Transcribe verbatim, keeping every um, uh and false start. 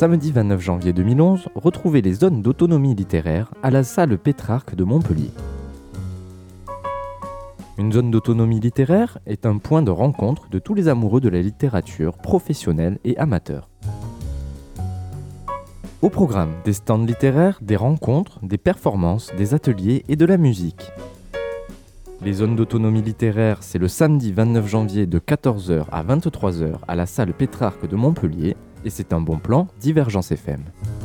Samedi vingt-neuf janvier deux mille onze, retrouvez les zones d'autonomie littéraire à la salle Pétrarque de Montpellier. Une zone d'autonomie littéraire est un point de rencontre de tous les amoureux de la littérature, professionnels et amateurs. Au programme, des stands littéraires, des rencontres, des performances, des ateliers et de la musique. Les zones d'autonomie littéraire, c'est le samedi vingt-neuf janvier de quatorze heures à vingt-trois heures à la salle Pétrarque de Montpellier et c'est un bon plan Divergence F M.